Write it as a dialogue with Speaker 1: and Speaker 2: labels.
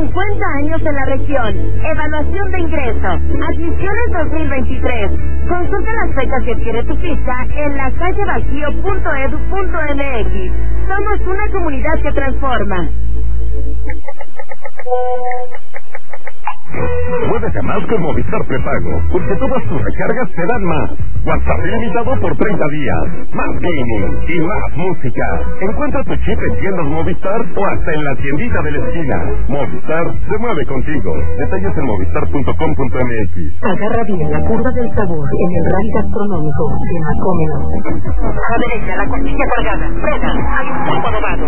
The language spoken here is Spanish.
Speaker 1: 50 años en la región. Evaluación de ingreso. Admisiones 2023. Consulta las fechas y adquiere tu ficha en lasallebajío.edu.mx. Somos una comunidad que transforma.
Speaker 2: Muévete más con Movistar Prepago, porque todas tus recargas te dan más. WhatsApp ilimitado por 30 días. Más gaming y más música. Encuentra tu chip en tiendas Movistar o hasta en la tiendita de la esquina. Movistar se mueve contigo. Detalles en movistar.com.mx.
Speaker 3: Agarra bien la curva del sabor en el rally gastronómico de Macómelo.
Speaker 1: A la derecha, la costilla cargada. Frena, hay un poco adobado.